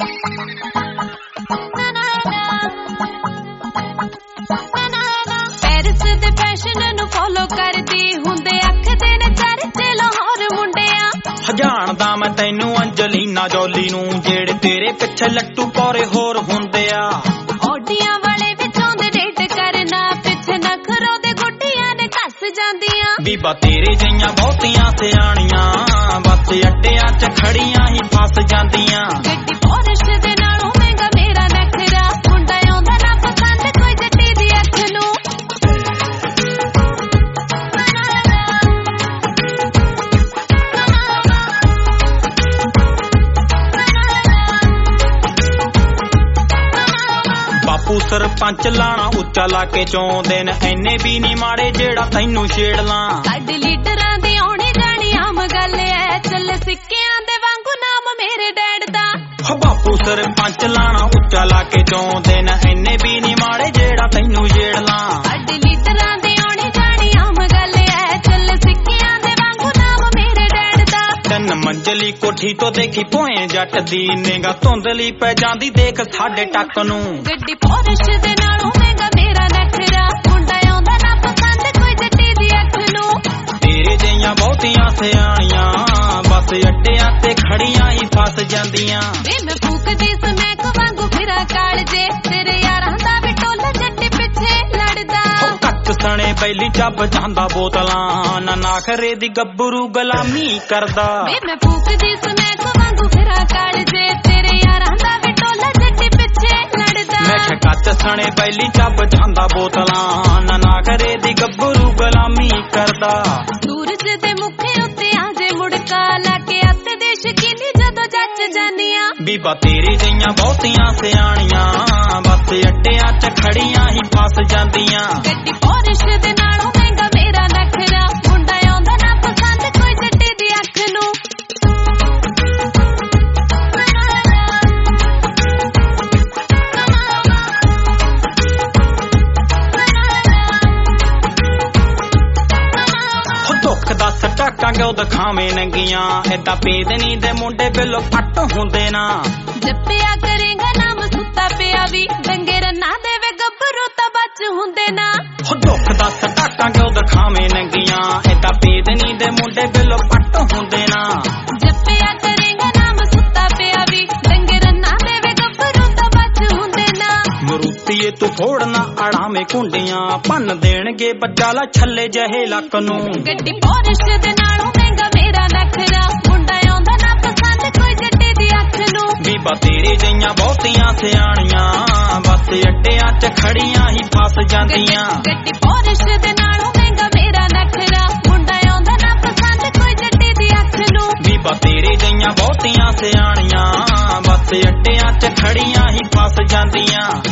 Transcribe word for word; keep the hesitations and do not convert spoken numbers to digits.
Paris ਦੇ fashion ਨੂੰ follow ਕਰਦੀ ਹੁੰਦੇ ਅੱਖਦੇ ਨੇ ਚਰਚੇ ਲਾਹੌਰ ਮੁੰਡਿਆਂ ਜਾਣਦਾ ਮੈਂ ਤੈਨੂੰ ਅੰਜਲੀਨਾ ਜੋਲੀ ਨੂੰ ਜਿਹੜੇ ਤੇਰੇ ਪਿੱਛੇ ਲੱਟੂ ਪੌਰੇ ਹੋਰ ਹੁੰਦੇ ਆ ਓਡੀਆਂ ਵਾਲੇ ਵਿੱਚੋਂ ਦੇ ਡੇਟ ਕਰਨਾ ਪਿੱਛੇ ਨਖਰੋ ਦੇ ਗੁੱਡੀਆਂ ਨੇ ਕੱਸ ਜਾਂਦੀਆਂ ਬੀਬਾ ਤੇਰੇ ਜਿਹੀਆਂ ਬਹੁਤੀਆਂ ਸਿਆਣੀਆਂ ਬਸ ਅੱਡਿਆਂ 'ਚ ਖੜੀਆਂ ਹੀ ਫਸ ਜਾਂਦੀਆਂ ਗੱਡੀ ਪੋਰਸ਼ ਦੇ ਨਾਲੋਂ ਮਹਿੰਗਾ ਮੇਰਾ ਨਖਰਾ ਮੁੰਡਾ ਆਉਂਦਾ ਨਾ ਪਸੰਦ ਕੋਈ ਜੱਟੀ ਦੀ ਅੱਖ ਨੂੰ ਬਾਪੂ ਸਰਪੰਚ ਲਾਣਾ ਉੱਚਾ ਲਾ ਕੇ ਚਾਹੁੰਦੇ ਨੇ ਐਨੇ ਵੀ ਨੀ ਮਾੜੇ ਜਿਹੜਾ ਤੈਨੂੰ ਛੇੜ ਲਾਂ ਸਾਡੇ ਲੀਡਰਾਂ ਦੀ ਆਉਣੀ ਜਾਣੀ ਆਮ ਗੱਲ ਐ ਚੱਲ ਸਿੱਕਿਆਂ ਦੇ ਵਾਂਗੂ ਨਾਮ ਮੇਰੇ ਡੈਡ ਦਾ ਹੋ ਬਾਪੂ ਸਰਪੰਚ ਲਾਣਾ ਉੱਚਾ ਲਾ ਕੇ ਚਾਹੁੰਦੇ ਨੇ ਐਨੇ ਵੀ ਨੀ ਮਾੜੇ ਜਿਹੜਾ ਤੈਨੂੰ ਛੇੜ ਲਾਂ ਸਾਡੇ ਲੀਡਰਾਂ ਦੀ ਆਉਣੀ ਜਾਣੀ ਆਮ ਗੱਲ ਐ ਚੱਲ ਸਿੱਕਿਆਂ ਦੇ ਵਾਂਗੂ ਨਾਮ ਮੇਰੇ ਡੈਡ ਦਾ ਤਿੰਨ ਮੰਜ਼ਲੀ ਕੋਠੀ ਤੋਂ ਦੇਖੀ ਭੋਏ ਜੱਟ ਦੀ ਨਿਗਾ ਧੁੰਦਲੀ ਪੈ ਜਾਂਦੀ ਦੇਖ ਸਾਡੇ ਟੱਕ ਨੂੰ ਗੱਡੀ ਪੋਰਸ਼ ਦੇ ਨਾਲੋਂ ਮਹਿੰਗਾ ਮੇਰਾ ਨਖਰਾ ਮੁੰਡਾ ਆਉਂਦਾ ਨਾ ਪਸੰਦ ਕੋਈ ਜੱਟੀ ਦੀ ਅੱਖ ਨੂੰ ਤੇਰੇ ਜਿਹੀਆਂ ਬਹੁਤੀਆਂ ਸਿਆਣੀਆਂ ਬਸ ਅੱਡਿਆਂ ਤੇ ਖੜੀਆਂ ਹੀ ਫਸ ਜਾਂਦੀਆਂ ਵੇ ਮੈਂ ਫੂਕਦੀ ਸਮੈਕ ਵਾਂਗੂ ਫਿਰਾਂ ਕਾਲਜੇ ਤੇਰੇ ਯਾਰਾਂ ਦਾ ਵੀ ਟੋਲਾ ਜੱਟੀ ਪਿੱਛੇ ਲੜਦਾ ਕੱਚ ਸਣੇ ਪਹਿਲੀ ਚੱਬ ਜਾਂਦਾ ਬੋਤਲਾਂ ਨਾ ਨਾਖਰੇ ਦੀ ਗੱਭਰੂ ਗੁਲਾਮੀ ਕਰਦਾ ਵੇ ਮੈਂ ਫੂਕਦੀ ਸਮੈਕ ਵਾਂਗੂ ਫਿਰਾਂ ਕਾਲਜੇ ਤੇਰੇ ਯਾਰਾਂ ਦਾ ਵੀ ਟੋਲਾ ਜੱਟੀ ਪਿੱਛੇ ਲੜਦਾ ਮੈਂ ਕਿਹਾ ਕੱਚ ਸਣੇ ਪਹਿਲੀ ਚੱਬ ਜਾਂਦਾ ਬੋਤਲਾਂ ਨਾ ਨਾਖਰੇ ਦੀ ਗੱਭਰੂ ਗੁਲਾਮੀ ਕਰਦਾ ਸੂਰਜ ਦੇ ਮੁੱਖੇ ਉੱਤੇ ਆਜੇ ਮੁੜਕਾ ਲਾ ਕੇ ਅੱਤੇ ਦੇ ਸ਼ਕੀਨੀ ਜਦੋਂ ਜੱਚ ਜਾਨੀਆਂ ਬੀਬਾ ਤੇਰੀ ਜਿਹੀਆਂ ਬਹੁਤੀਆਂ ਸਿਆਣੀਆਂ ਬਸ ਅੱਡਿਆਂ 'ਚ ਖੜੀਆਂ ਹੀ ਫਸ ਜਾਂਦੀਆਂ ਗੱਡੀ ਪੋਰਸ਼ ਦੇ ਨਾਲੋਂ ਮਹਿੰਗਾ ਮੇਰਾ ਨਖਰਾ ਮੁੰਡਾ ਆਉਂਦਾ ਨਾ ਪਸੰਦ ਕੋਈ ਜੱਟੀ ਦੀ ਅੱਖ ਨੂੰ ਦੁੱਖ ਦਾ ਸਟਾਕਾਂ ਕਿਉਂ ਦਿਖਾਵੇਂ ਨੰਗੀਆਂ ਏਦਾਂ ਪੇਦਨੀ ਦੇ ਮੁੰਡੇ ਬਿੱਲੋ ਪੱਟ ਹੁੰਦੇ ਨਾ ਜੱਪਿਆ ਕਰੇਗਾ ਨਾਮ ਸੁੱਤਾ ਪਿਆ ਵੀ ਡੰਗੇ ਰੰਨਾ ਦੇ ਵੇ ਗੱਭਰੂ ਤਾਂ ਬਚ ਹੁੰਦੇ ਨਾ ਹੋ ਦੁੱਖ ਦਾ ਸਟਾਕਾਂ ਕਿਉਂ ਦਿਖਾਵੇਂ ਨੰਗੀਆਂ ਏਦਾਂ ਪੇਦਨੀ ਦੇ ਮੁੰਡੇ ਬਿੱਲੋ ਪੱਟ ਹੁੰਦੇ ਨਾ ਜੱਪਿਆ ਕਰੇਗਾ ਨਾਮ ਸੁੱਤਾ ਪਿਆ ਵੀ ਡੰਗੇ ਰੰਨਾ ਦੇ ਵੇ ਗੱਭਰੂ ਤਾਂ ਬਚ ਹੁੰਦੇ ਨਾ ਮਰੂਤੀਏ ਤੂੰ ਫੋੜਨਾ ਅੜਾਵੇਂ ਕੁੰਡੀਆਂ ਭੰਨ ਦੇਣਗੇ ਬੱਚਾ ਲਾ ਛੱਲੇ ਜਿਹੇ ਲੱਕ ਨੂੰ ਗੱਡੀ ਪੋਰਸ਼ ਦੇ ਨਾਲੋਂ ਮਹਿੰਗਾ ਮੇਰਾ ਨਖਰਾ ਮੁੰਡਾ ਆਉਂਦਾ ਨਾ ਪਸੰਦ ਕੋਈ ਜੱਟੀ ਦੀ ਅੱਖ ਨੂੰ ਬੀਬਾ ਤੇਰੇ ਜਿਹੀਆਂ ਬਹੁਤੀਆਂ ਸਿਆਣੀਆਂ ਬਸ ਅੱਡਿਆਂ 'ਚ ਖੜੀਆਂ ਹੀ ਫਸ ਜਾਂਦੀਆਂ ਗੱਡੀ ਪੋਰਸ਼ ਦੇ ਨਾਲੋਂ ਮਹਿੰਗਾ ਮੇਰਾ ਨਖਰਾ ਮੁੰਡਾ ਆਉਂਦਾ ਨਾ ਪਸੰਦ ਕੋਈ ਜੱਟੀ ਦੀ ਅੱਖ ਨੂੰ ਬੀਬਾ ਤੇਰੇ ਜਿਹੀਆਂ ਬਹੁਤੀਆਂ ਸਿਆਣੀਆਂ ਬਸ ਅੱਡਿਆਂ 'ਚ ਖੜੀਆਂ ਹੀ ਫਸ ਜਾਂਦੀਆਂ